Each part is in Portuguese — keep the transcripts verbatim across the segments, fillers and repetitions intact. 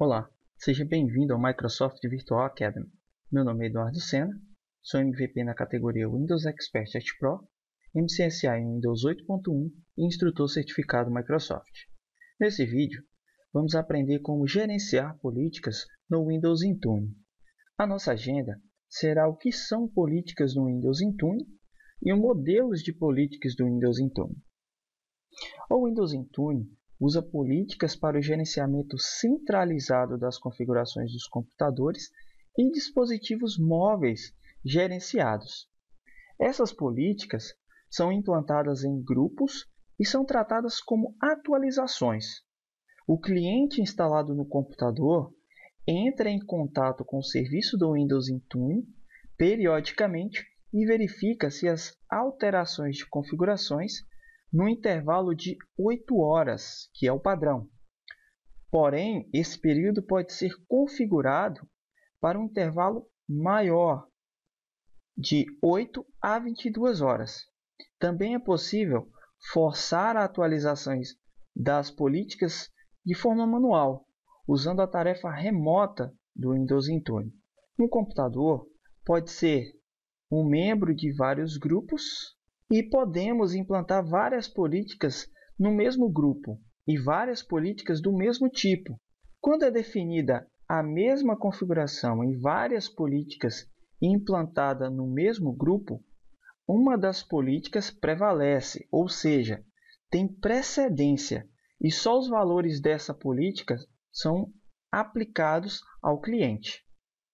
Olá, seja bem-vindo ao Microsoft Virtual Academy. Meu nome é Eduardo Sena, sou M V P na categoria Windows Expert X Pro, M C S A em Windows oito ponto um e instrutor certificado Microsoft. Nesse vídeo, vamos aprender como gerenciar políticas no Windows Intune. A nossa agenda será o que são políticas no Windows Intune e os modelos de políticas do Windows Intune. O Windows Intune usa políticas para o gerenciamento centralizado das configurações dos computadores e dispositivos móveis gerenciados. Essas políticas são implantadas em grupos e são tratadas como atualizações. O cliente instalado no computador entra em contato com o serviço do Windows Intune periodicamente e verifica se as alterações de configurações no intervalo de oito horas, que é o padrão. Porém, esse período pode ser configurado para um intervalo maior, de oito a vinte e duas horas. Também é possível forçar atualizações das políticas de forma manual, usando a tarefa remota do Windows Intune. Um computador pode ser um membro de vários grupos e podemos implantar várias políticas no mesmo grupo e várias políticas do mesmo tipo. Quando é definida a mesma configuração em várias políticas implantada no mesmo grupo, uma das políticas prevalece, ou seja, tem precedência, e só os valores dessa política são aplicados ao cliente.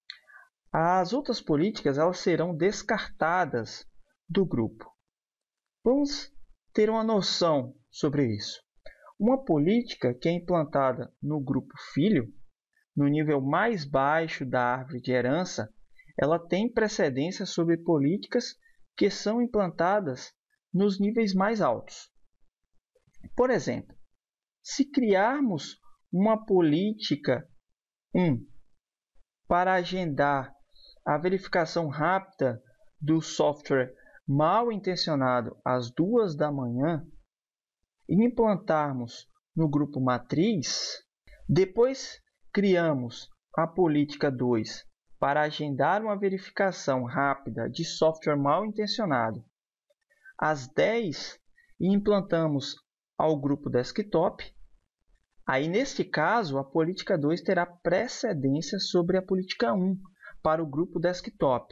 As outras políticas elas serão descartadas do grupo. Vamos ter uma noção sobre isso. Uma política que é implantada no grupo filho, no nível mais baixo da árvore de herança, ela tem precedência sobre políticas que são implantadas nos níveis mais altos. Por exemplo, se criarmos uma política um para agendar a verificação rápida do software mal intencionado às duas da manhã e implantarmos no grupo matriz, depois criamos a política dois para agendar uma verificação rápida de software mal intencionado às dez e implantamos ao grupo desktop, aí neste caso a política dois terá precedência sobre a política um para o grupo desktop.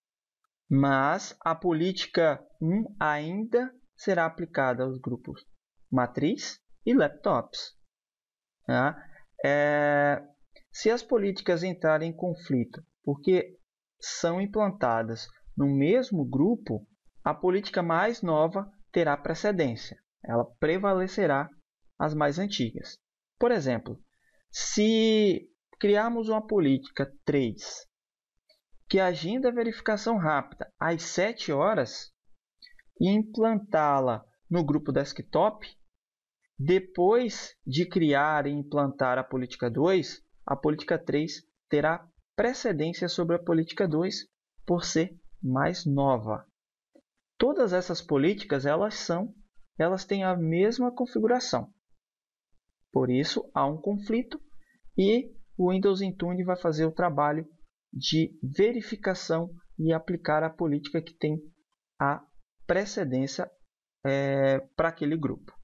Mas a política um ainda será aplicada aos grupos matriz e laptops. Tá? É, se as políticas entrarem em conflito porque são implantadas no mesmo grupo, a política mais nova terá precedência. Ela prevalecerá as mais antigas. Por exemplo, se criarmos uma política três que agenda a verificação rápida às sete horas e implantá-la no grupo desktop, depois de criar e implantar a política dois, a política três terá precedência sobre a política dois por ser mais nova. Todas essas políticas elas são, elas têm a mesma configuração. Por isso, há um conflito e o Windows Intune vai fazer o trabalho de verificação e aplicar a política que tem a precedência é, para aquele grupo.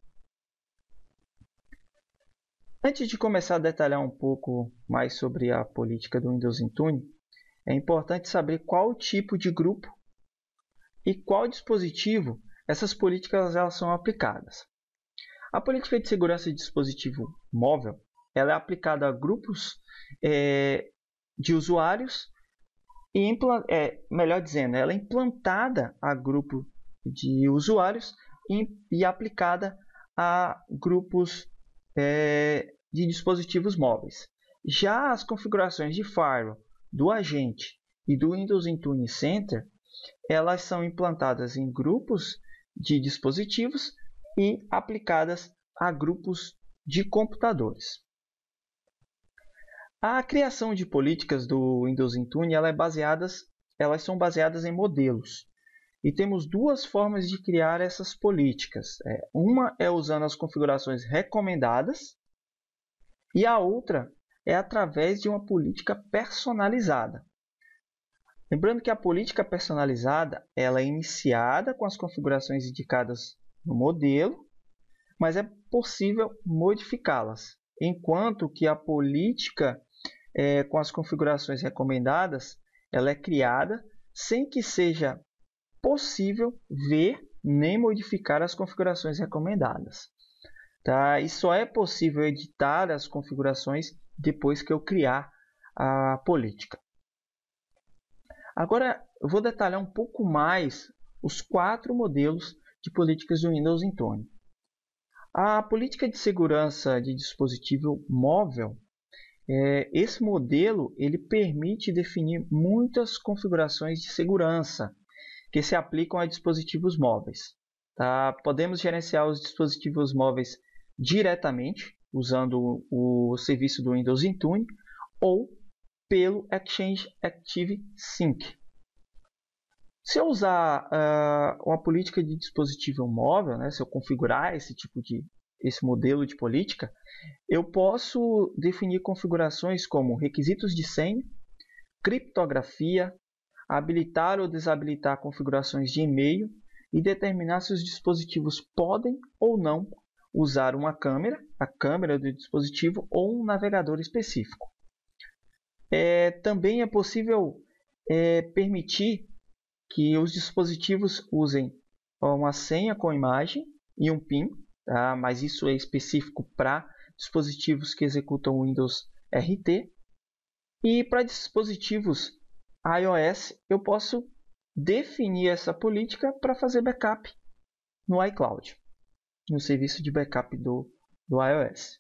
Antes de começar a detalhar um pouco mais sobre a política do Windows Intune, é importante saber qual tipo de grupo e qual dispositivo essas políticas elas são aplicadas. A política de segurança de dispositivo móvel ela é aplicada a grupos é, de usuários e é, melhor dizendo, ela é implantada a grupo de usuários e, e aplicada a grupos é, de dispositivos móveis. Já as configurações de firewall do agente e do Windows Intune Center, elas são implantadas em grupos de dispositivos e aplicadas a grupos de computadores. A criação de políticas do Windows Intune ela é baseadas, elas são baseadas em modelos. E temos duas formas de criar essas políticas. É, uma é usando as configurações recomendadas e a outra é através de uma política personalizada. Lembrando que a política personalizada ela é iniciada com as configurações indicadas no modelo, mas é possível modificá-las, enquanto que a política é, com as configurações recomendadas ela é criada sem que seja possível ver nem modificar as configurações recomendadas. Tá? E só é possível editar as configurações depois que eu criar a política. Agora eu vou detalhar um pouco mais os quatro modelos de políticas do Windows Intune. A política de segurança de dispositivo móvel, é, esse modelo ele permite definir muitas configurações de segurança que se aplicam a dispositivos móveis. Tá? Podemos gerenciar os dispositivos móveis diretamente, usando o serviço do Windows Intune, ou pelo Exchange Active Sync. Se eu usar uh, uma política de dispositivo móvel, né, se eu configurar esse tipo de esse modelo de política, eu posso definir configurações como requisitos de senha, criptografia, habilitar ou desabilitar configurações de e-mail e determinar se os dispositivos podem ou não usar uma câmera, a câmera do dispositivo ou um navegador específico. É, também é possível é, permitir que os dispositivos usem uma senha com imagem e um PIN, tá? Mas isso é específico para dispositivos que executam o Windows R T. E para dispositivos iOS, eu posso definir essa política para fazer backup no iCloud, no serviço de backup do, do iOS.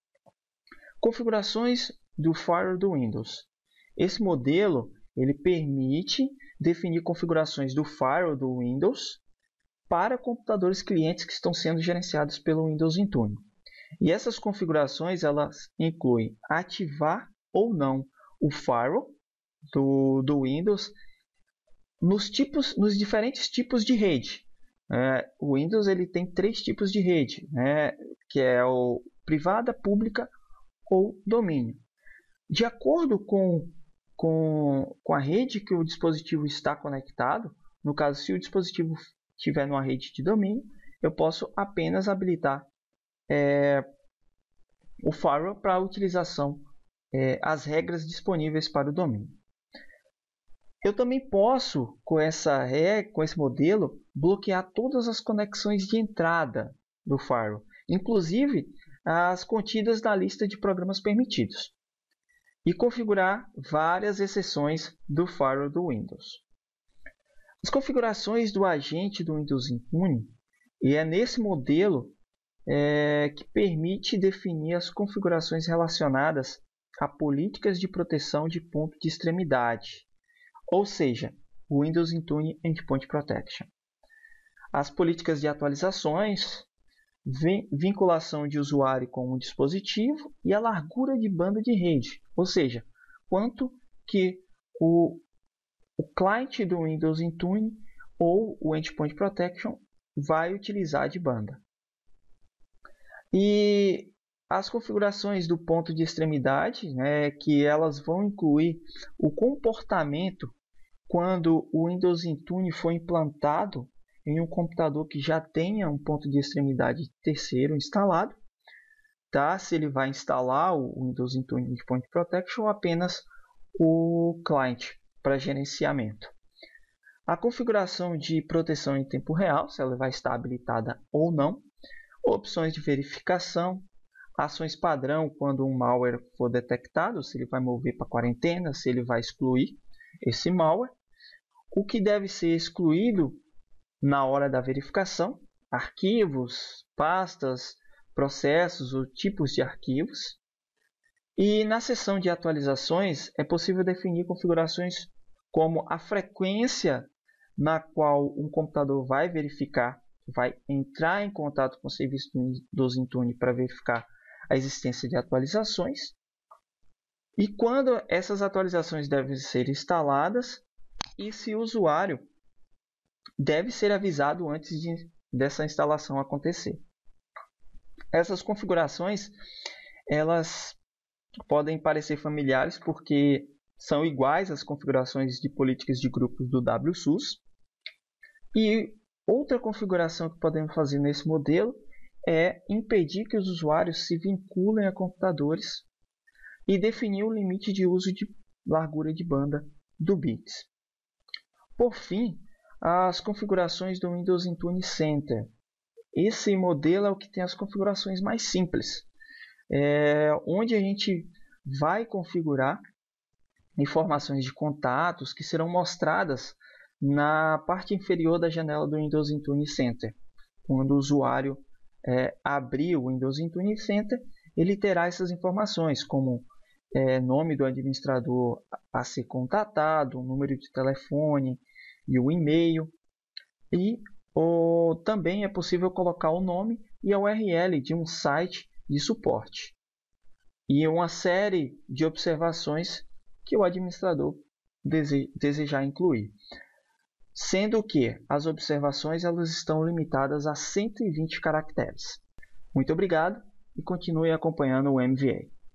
Configurações do Firewall do Windows. Esse modelo ele permite definir configurações do Firewall do Windows para computadores clientes que estão sendo gerenciados pelo Windows Intune. E essas configurações elas incluem ativar ou não o Firewall do, do Windows nos, tipos, nos diferentes tipos de rede. É, o Windows ele tem três tipos de rede, né, que é o privada, pública ou domínio. De acordo com, com, com a rede que o dispositivo está conectado, no caso, se o dispositivo estiver numa rede de domínio, eu posso apenas habilitar é, o firewall para a utilização, é, as regras disponíveis para o domínio. Eu também posso, com, essa, com esse modelo, bloquear todas as conexões de entrada do firewall, inclusive as contidas na lista de programas permitidos, e configurar várias exceções do firewall do Windows. As configurações do agente do Windows Intune, e é nesse modelo é, que permite definir as configurações relacionadas a políticas de proteção de ponto de extremidade, ou seja, o Windows Intune Endpoint Protection. As políticas de atualizações, vinculação de usuário com o dispositivo e a largura de banda de rede, ou seja, quanto que o, o cliente do Windows Intune ou o Endpoint Protection vai utilizar de banda. E as configurações do ponto de extremidade, né, que elas vão incluir o comportamento quando o Windows Intune for implantado em um computador que já tenha um ponto de extremidade terceiro instalado, tá? Se ele vai instalar o Windows Intune Endpoint Protection ou apenas o cliente para gerenciamento. A configuração de proteção em tempo real, se ela vai estar habilitada ou não, opções de verificação, ações padrão quando um malware for detectado, se ele vai mover para quarentena, se ele vai excluir esse malware, o que deve ser excluído na hora da verificação, arquivos, pastas, processos ou tipos de arquivos. E na seção de atualizações é possível definir configurações como a frequência na qual um computador vai verificar, vai entrar em contato com o serviço do Windows Intune para verificar a existência de atualizações e quando essas atualizações devem ser instaladas e se o usuário deve ser avisado antes de, dessa instalação acontecer. Essas configurações elas podem parecer familiares porque são iguais às configurações de políticas de grupos do W S U S. E outra configuração que podemos fazer nesse modelo é impedir que os usuários se vinculem a computadores e definir o limite de uso de largura de banda do bits. Por fim, as configurações do Windows Intune Center. Esse modelo é o que tem as configurações mais simples, é, onde a gente vai configurar informações de contatos que serão mostradas na parte inferior da janela do Windows Intune Center. Quando o usuário é, abrir o Windows Intune Center, ele terá essas informações, como é, nome do administrador a ser contatado, o número de telefone e o e-mail. E ou, também é possível colocar o nome e a U R L de um site de suporte. E uma série de observações que o administrador dese desejar incluir. Sendo que as observações elas estão limitadas a cento e vinte caracteres. Muito obrigado e continue acompanhando o M V A.